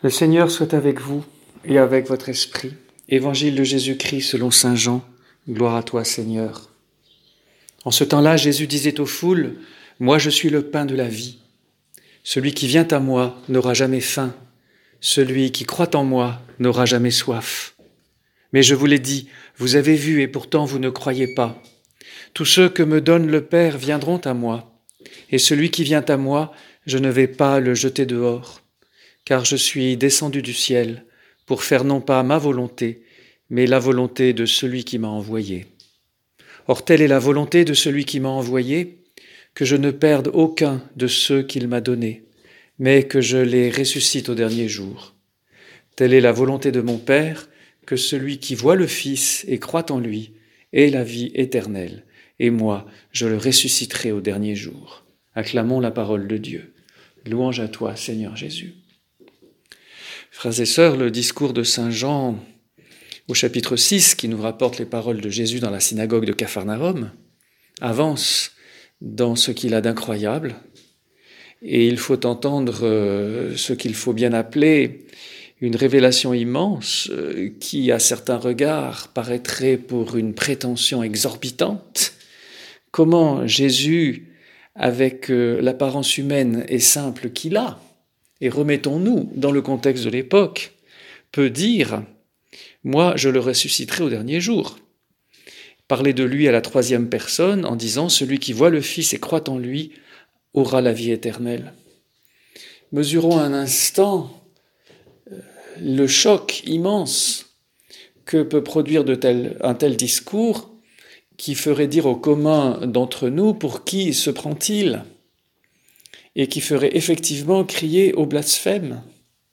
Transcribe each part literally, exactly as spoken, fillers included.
Le Seigneur soit avec vous et avec votre esprit. Évangile de Jésus-Christ selon saint Jean. Gloire à toi, Seigneur. En ce temps-là, Jésus disait aux foules, « Moi, je suis le pain de la vie. Celui qui vient à moi n'aura jamais faim. Celui qui croit en moi n'aura jamais soif. Mais je vous l'ai dit, vous avez vu et pourtant vous ne croyez pas. Tous ceux que me donne le Père viendront à moi. Et celui qui vient à moi, je ne vais pas le jeter dehors. Car je suis descendu du ciel pour faire non pas ma volonté, mais la volonté de celui qui m'a envoyé. Or, telle est la volonté de celui qui m'a envoyé, que je ne perde aucun de ceux qu'il m'a donnés, mais que je les ressuscite au dernier jour. Telle est la volonté de mon Père, que celui qui voit le Fils et croit en lui ait la vie éternelle, et moi, je le ressusciterai au dernier jour. Acclamons la parole de Dieu. Louange à toi, Seigneur Jésus. Frères et sœurs, le discours de saint Jean au chapitre six, qui nous rapporte les paroles de Jésus dans la synagogue de Capharnaüm, avance dans ce qu'il a d'incroyable, et il faut entendre ce qu'il faut bien appeler une révélation immense qui, à certains regards, paraîtrait pour une prétention exorbitante. Comment Jésus, avec l'apparence humaine et simple qu'il a, et remettons-nous dans le contexte de l'époque, peut dire « Moi, je le ressusciterai au dernier jour ». Parler de lui à la troisième personne en disant « Celui qui voit le Fils et croit en lui aura la vie éternelle ». Mesurons un instant le choc immense que peut produire de tel, un tel discours qui ferait dire au commun d'entre nous « Pour qui se prend-il ?» et qui ferait effectivement crier au blasphème.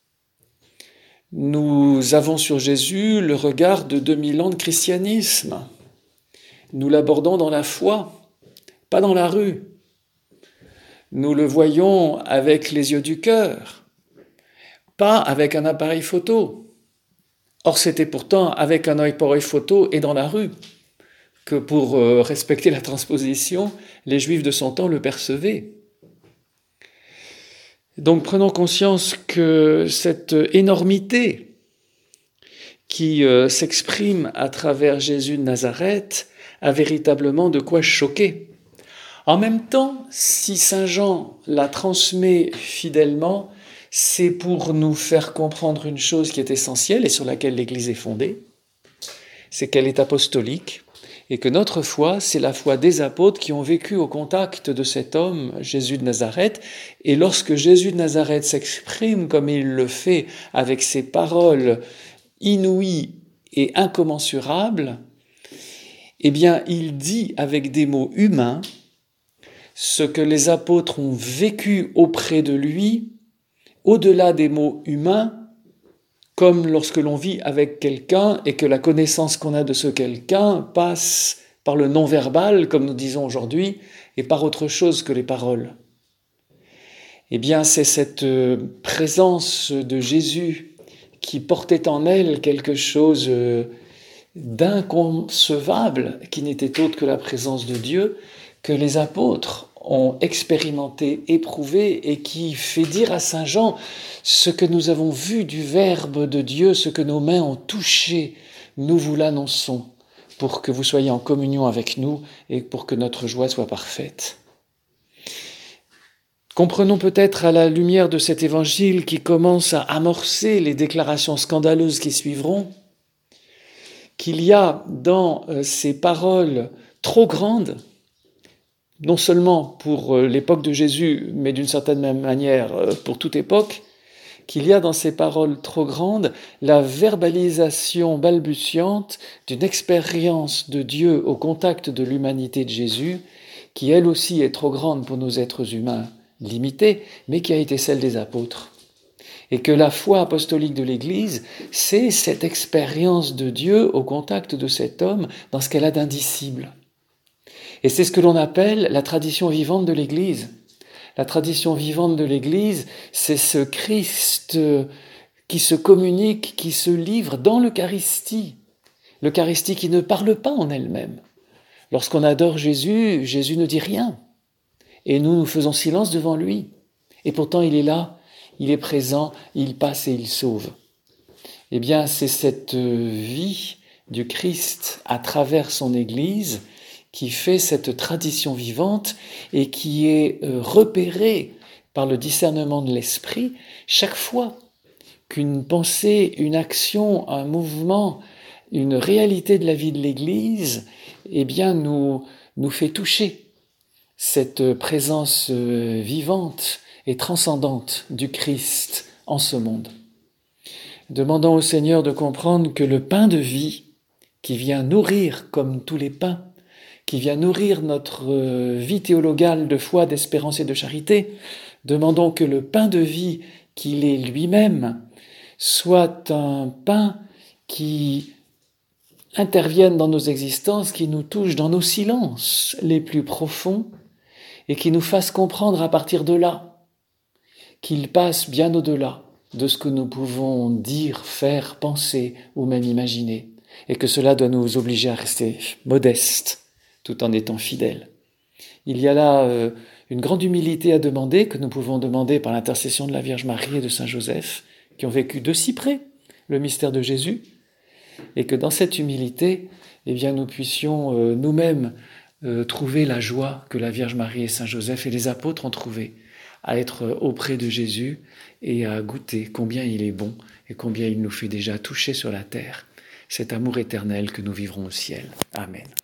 Nous avons sur Jésus le regard de deux mille ans de christianisme. Nous l'abordons dans la foi, pas dans la rue. Nous le voyons avec les yeux du cœur, pas avec un appareil photo. Or, c'était pourtant avec un appareil photo et dans la rue que, pour respecter la transposition, les Juifs de son temps le percevaient. Donc prenons conscience que cette énormité qui euh, s'exprime à travers Jésus de Nazareth a véritablement de quoi choquer. En même temps, si saint Jean la transmet fidèlement, c'est pour nous faire comprendre une chose qui est essentielle et sur laquelle l'Église est fondée, c'est qu'elle est apostolique, et que notre foi, c'est la foi des apôtres qui ont vécu au contact de cet homme, Jésus de Nazareth. Et lorsque Jésus de Nazareth s'exprime comme il le fait avec ses paroles inouïes et incommensurables, eh bien, il dit avec des mots humains ce que les apôtres ont vécu auprès de lui, au-delà des mots humains, comme lorsque l'on vit avec quelqu'un et que la connaissance qu'on a de ce quelqu'un passe par le non-verbal, comme nous disons aujourd'hui, et par autre chose que les paroles. Eh bien, c'est cette présence de Jésus qui portait en elle quelque chose d'inconcevable, qui n'était autre que la présence de Dieu, que les apôtres ont expérimenté, éprouvé, et qui fait dire à saint Jean ce que nous avons vu du Verbe de Dieu, ce que nos mains ont touché, nous vous l'annonçons, pour que vous soyez en communion avec nous et pour que notre joie soit parfaite. Comprenons peut-être à la lumière de cet évangile qui commence à amorcer les déclarations scandaleuses qui suivront, qu'il y a dans ces paroles trop grandes, non seulement pour l'époque de Jésus, mais d'une certaine manière pour toute époque, qu'il y a dans ces paroles trop grandes la verbalisation balbutiante d'une expérience de Dieu au contact de l'humanité de Jésus, qui elle aussi est trop grande pour nos êtres humains limités, mais qui a été celle des apôtres. Et que la foi apostolique de l'Église, c'est cette expérience de Dieu au contact de cet homme dans ce qu'elle a d'indicible. Et c'est ce que l'on appelle la tradition vivante de l'Église. La tradition vivante de l'Église, c'est ce Christ qui se communique, qui se livre dans l'Eucharistie. L'Eucharistie qui ne parle pas en elle-même. Lorsqu'on adore Jésus, Jésus ne dit rien. Et nous, nous faisons silence devant lui. Et pourtant, il est là. il est présent, il passe et il sauve. Eh bien, c'est cette vie du Christ à travers son Église qui fait cette tradition vivante et qui est repérée par le discernement de l'esprit chaque fois qu'une pensée, une action, un mouvement, une réalité de la vie de l'Église, eh bien, nous, nous fait toucher cette présence vivante et transcendante du Christ en ce monde. Demandons au Seigneur de comprendre que le pain de vie, qui vient nourrir comme tous les pains, qui vient nourrir notre vie théologale de foi, d'espérance et de charité, demandons que le pain de vie qu'il est lui-même soit un pain qui intervienne dans nos existences, qui nous touche dans nos silences les plus profonds et qui nous fasse comprendre à partir de là qu'il passe bien au-delà de ce que nous pouvons dire, faire, penser ou même imaginer, et que cela doit nous obliger à rester modestes tout en étant fidèles. Il y a là euh, une grande humilité à demander, que nous pouvons demander par l'intercession de la Vierge Marie et de Saint Joseph, qui ont vécu de si près le mystère de Jésus, et que dans cette humilité, eh bien, nous puissions euh, nous-mêmes euh, trouver la joie que la Vierge Marie et Saint Joseph et les apôtres ont trouvée, à être auprès de Jésus et à goûter combien il est bon et combien il nous fait déjà toucher sur la terre cet amour éternel que nous vivrons au ciel. Amen.